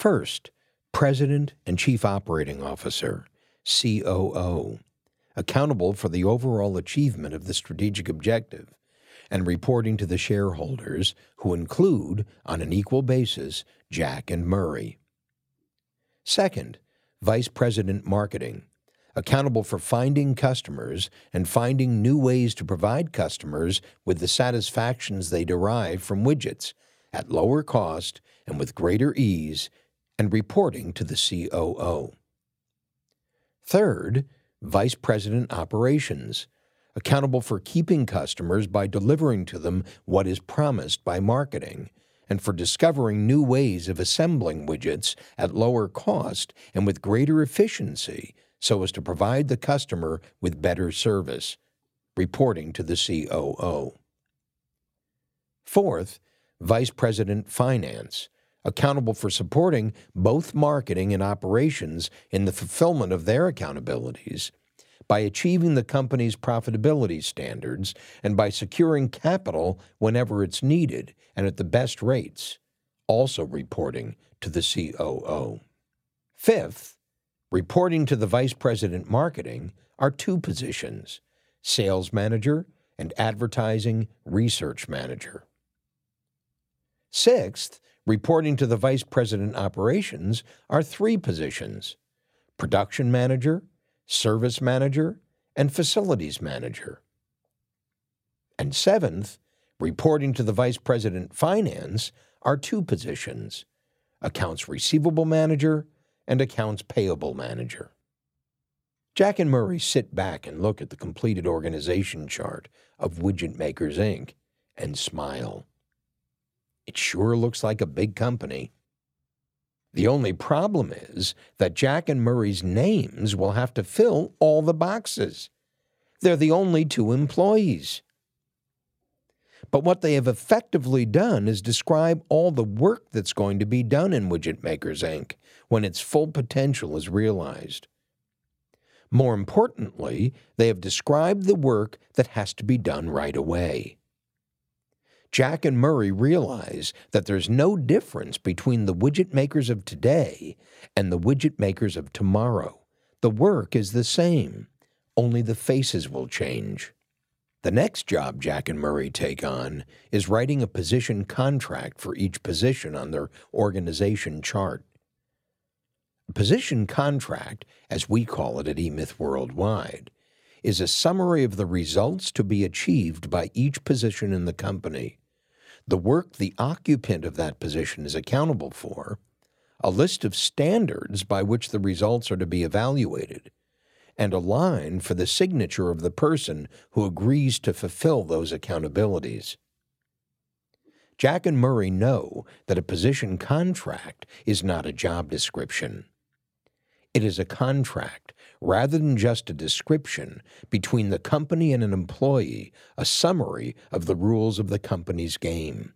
First, President and Chief Operating Officer, COO, accountable for the overall achievement of the strategic objective and reporting to the shareholders, who include, on an equal basis, Jack and Murray. Second, Vice President Marketing, accountable for finding customers and finding new ways to provide customers with the satisfactions they derive from widgets at lower cost and with greater ease, and reporting to the COO. Third, Vice President Operations, accountable for keeping customers by delivering to them what is promised by marketing, and for discovering new ways of assembling widgets at lower cost and with greater efficiency so as to provide the customer with better service, reporting to the COO. Fourth, Vice President Finance, accountable for supporting both marketing and operations in the fulfillment of their accountabilities, by achieving the company's profitability standards and by securing capital whenever it's needed and at the best rates, also reporting to the COO. Fifth, reporting to the Vice President Marketing are two positions, Sales Manager and Advertising Research Manager. Sixth, reporting to the Vice President Operations are three positions, Production Manager, Service Manager, and Facilities Manager. And seventh, reporting to the Vice President Finance are two positions, Accounts Receivable Manager and Accounts Payable Manager. Jack and Murray sit back and look at the completed organization chart of Widget Makers, Inc. and smile. It sure looks like a big company. The only problem is that Jack and Murray's names will have to fill all the boxes. They're the only two employees. But what they have effectively done is describe all the work that's going to be done in Widget Makers, Inc. when its full potential is realized. More importantly, they have described the work that has to be done right away. Jack and Murray realize that there's no difference between the widget makers of today and the widget makers of tomorrow. The work is the same, only the faces will change. The next job Jack and Murray take on is writing a position contract for each position on their organization chart. A position contract, as we call it at eMyth Worldwide, is a summary of the results to be achieved by each position in the company, the work the occupant of that position is accountable for, a list of standards by which the results are to be evaluated, and a line for the signature of the person who agrees to fulfill those accountabilities. Jack and Murray know that a position contract is not a job description. It is a contract, rather than just a description, between the company and an employee, a summary of the rules of the company's game.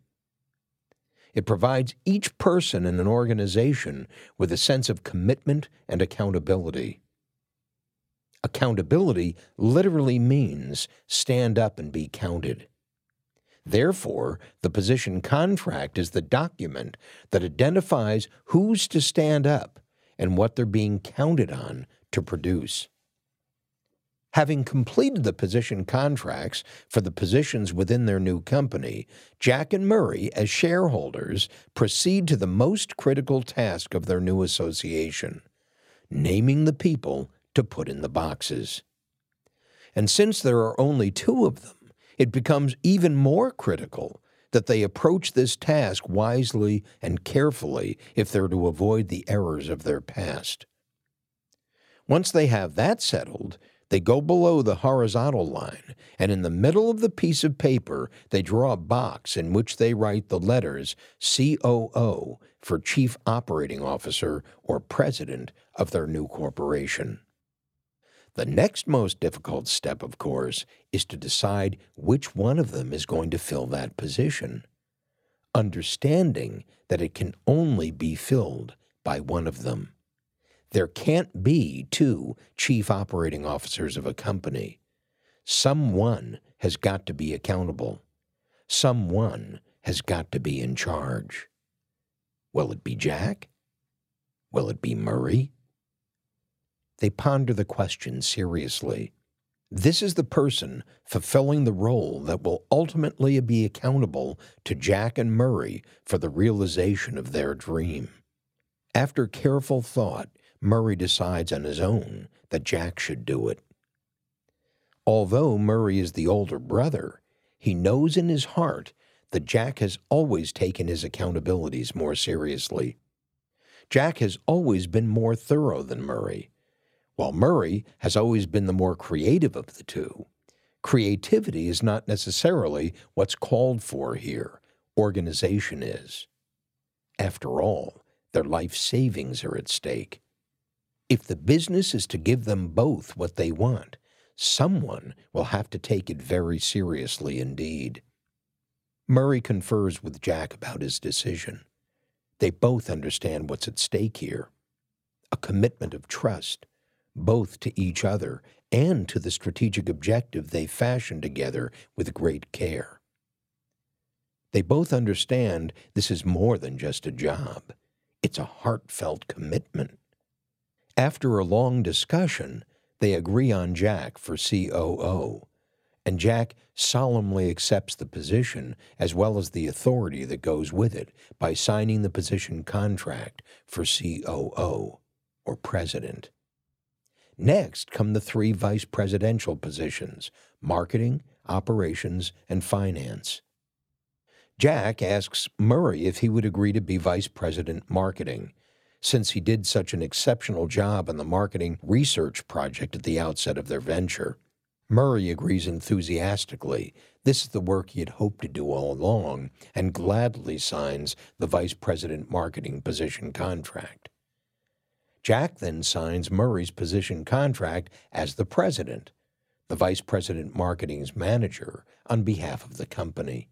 It provides each person in an organization with a sense of commitment and accountability. Accountability literally means stand up and be counted. Therefore, the position contract is the document that identifies who's to stand up and what they're being counted on to produce. Having completed the position contracts for the positions within their new company, Jack and Murray, as shareholders, proceed to the most critical task of their new association, naming the people to put in the boxes. And since there are only two of them, it becomes even more critical that they approach this task wisely and carefully if they're to avoid the errors of their past. Once they have that settled, they go below the horizontal line, and in the middle of the piece of paper, they draw a box in which they write the letters COO for Chief Operating Officer or President of their new corporation. The next most difficult step, of course, is to decide which one of them is going to fill that position, understanding that it can only be filled by one of them. There can't be two chief operating officers of a company. Someone has got to be accountable. Someone has got to be in charge. Will it be Jack Will it be Murray? They ponder the question seriously. This is the person fulfilling the role that will ultimately be accountable to Jack and Murray for the realization of their dream. After careful thought, Murray decides on his own that Jack should do it. Although Murray is the older brother, he knows in his heart that Jack has always taken his accountabilities more seriously. Jack has always been more thorough than Murray, while Murray has always been the more creative of the two. Creativity is not necessarily what's called for here. Organization is. After all, their life savings are at stake. If the business is to give them both what they want, someone will have to take it very seriously indeed. Murray confers with Jack about his decision. They both understand what's at stake here. A commitment of trust, both to each other and to the strategic objective they fashioned together with great care. They both understand this is more than just a job. It's a heartfelt commitment. After a long discussion, they agree on Jack for COO, and Jack solemnly accepts the position as well as the authority that goes with it by signing the position contract for COO, or president. Next come the three vice presidential positions: marketing, operations, and finance. Jack asks Murray if he would agree to be vice president marketing, since he did such an exceptional job on the marketing research project at the outset of their venture. Murray agrees enthusiastically. This is the work he had hoped to do all along, and gladly signs the vice president marketing position contract. Jack then signs Murray's position contract as the president, the vice president marketing's manager, on behalf of the company.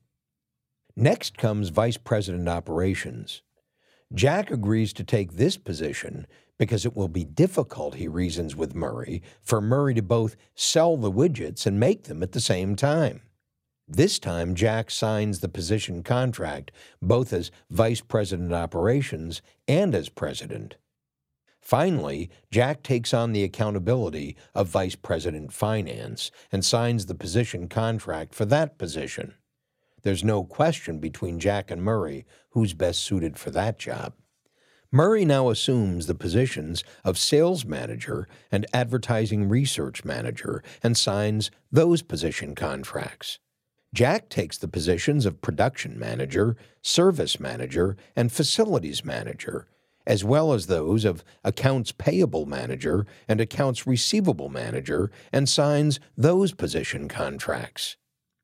Next comes vice president operations. Jack agrees to take this position because it will be difficult, he reasons with Murray, for Murray to both sell the widgets and make them at the same time. This time, Jack signs the position contract both as vice president operations and as president. Finally, Jack takes on the accountability of vice president finance and signs the position contract for that position. There's no question between Jack and Murray who's best suited for that job. Murray now assumes the positions of sales manager and advertising research manager and signs those position contracts. Jack takes the positions of production manager, service manager, and facilities manager, as well as those of accounts payable manager and accounts receivable manager, and signs those position contracts.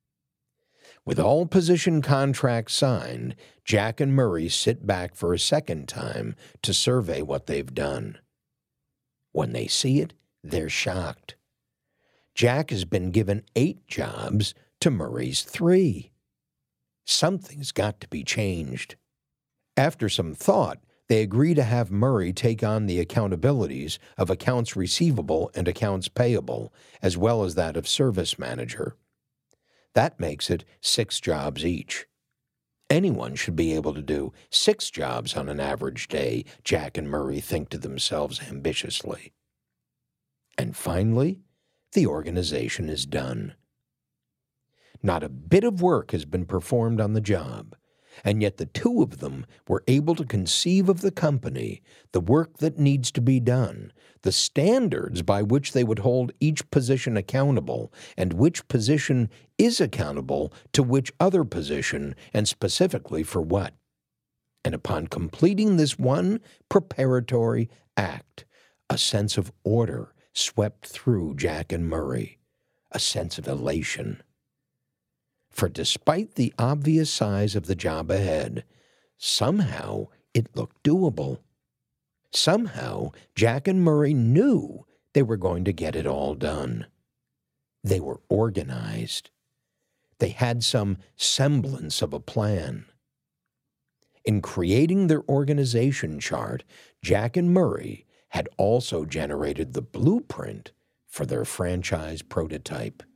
With all position contracts signed, Jack and Murray sit back for a second time to survey what they've done. When they see it, they're shocked. Jack has been given 8 jobs to Murray's 3. Something's got to be changed. After some thought, they agree to have Murray take on the accountabilities of accounts receivable and accounts payable, as well as that of service manager. That makes it 6 jobs each. Anyone should be able to do 6 jobs on an average day, Jack and Murray think to themselves ambitiously. And finally, the organization is done. Not a bit of work has been performed on the job, and yet the two of them were able to conceive of the company, the work that needs to be done, the standards by which they would hold each position accountable, and which position is accountable to which other position, and specifically for what. And upon completing this one preparatory act, a sense of order swept through Jack and Murray, a sense of elation. For despite the obvious size of the job ahead, somehow it looked doable. Somehow Jack and Murray knew they were going to get it all done. They were organized. They had some semblance of a plan. In creating their organization chart, Jack and Murray had also generated the blueprint for their franchise prototype.